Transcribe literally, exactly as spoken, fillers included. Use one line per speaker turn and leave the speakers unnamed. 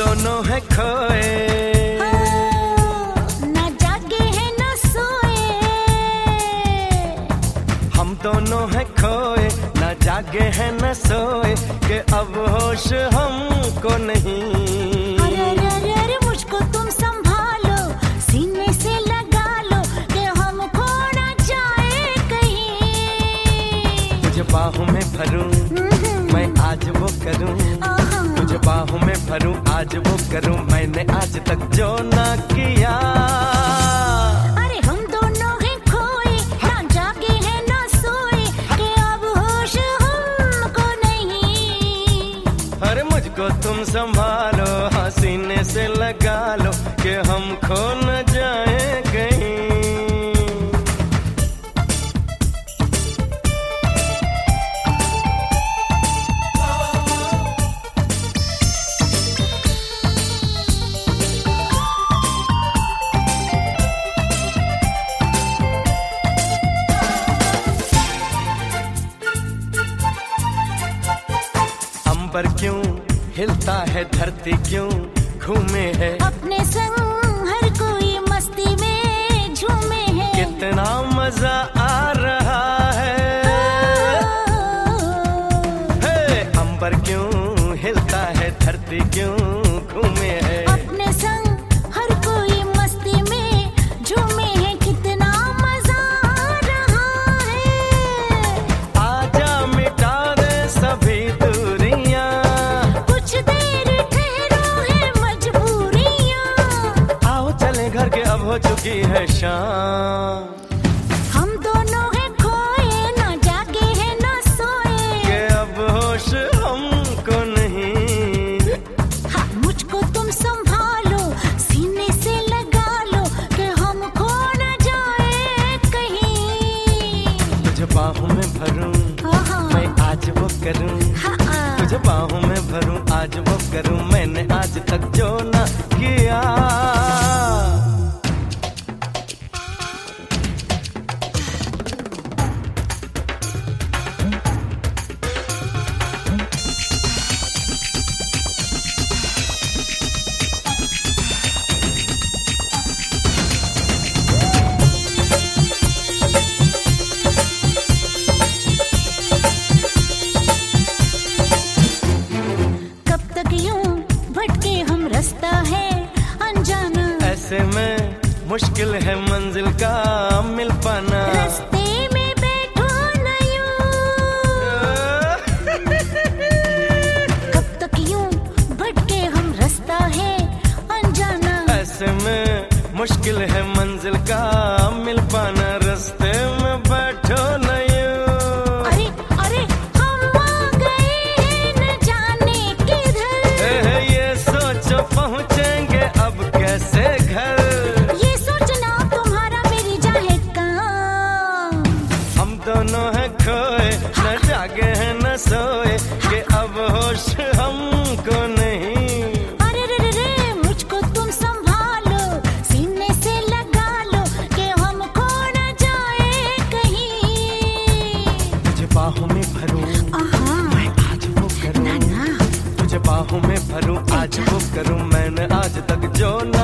दोनों हैं खोए,
ना जागे हैं ना सोए।
हम दोनों हैं खोए, ना जागे हैं न सोए, कि अब होश हमको नहीं।
अरे अरे अरे अरे मुझको तुम संभालो, सीने से लगा लो, कि हम खो ना जाए कहीं।
तुझे बाहों में भरूं, मैं आज वो करूं, तुझे बाहों में भरूं, आज वो करूं, मैंने आज तक जो ना किया।
अरे हम दोनों हैं खोए, ना जागे हैं ना सोए, कि अब होश हमको नहीं।
अरे मुझको तुम संभालो, हाँ सीने से लगा लो, कि हम खो न जाए कहीं। पर क्यों हिलता है, धरती क्यों घूमे है,
अपने संग हर कोई मस्ती में झूमे है।
कितना मजा आ रहा है, हे अंबर क्यों हिलता है, धरती क्यों घूमे है,
अपने संग हर कोई मस्ती में झूमे है। कितना मजा आ रहा है,
आजा मिटा दे सभी हो चुकी है शाम।
हम दोनों हैं खोए, ना जागे हैं ना सोए,
कि अब होश हमको नहीं।
हाँ मुझको तुम संभालो, सीने से लगा लो, कि हम खो ना जाए कहीं।
तुझे बाहों में भरूं, मैं आज वो करूं, तुझे बाहों में भरूं, आज वो करूं, मैंने आज तक जो ना किया।
रास्ता है अनजाना,
ऐसे में मुश्किल है मंजिल का मिल पाना।
रास्ते में बैठो ना यूं, कब तक यूं भटके हम, रास्ता है अनजाना।
ऐसे में मुश्किल है मंजिल का मिल पाना, रास्ते में बैठो ना यूं।
अरे अरे हम आ गए हैं न जाने किधर,
ये सोचो पहुंचेंगे अब कैसे घर,
ये सोचना तुम्हारा मेरी जाए काम।
हम दोनों हैं खोए, न जागे हैं न सोए, कि अब होश हमको नहीं।
अरे रे रे रे मुझको तुम संभालो, सीने से लगा लो, कि हम खो न जाए कहीं।
तुझे बाहों में भरूं, मैं आज वो करूं, तुझे बाहों में भरूं, आज वो करूं, मैंने आज तक जो न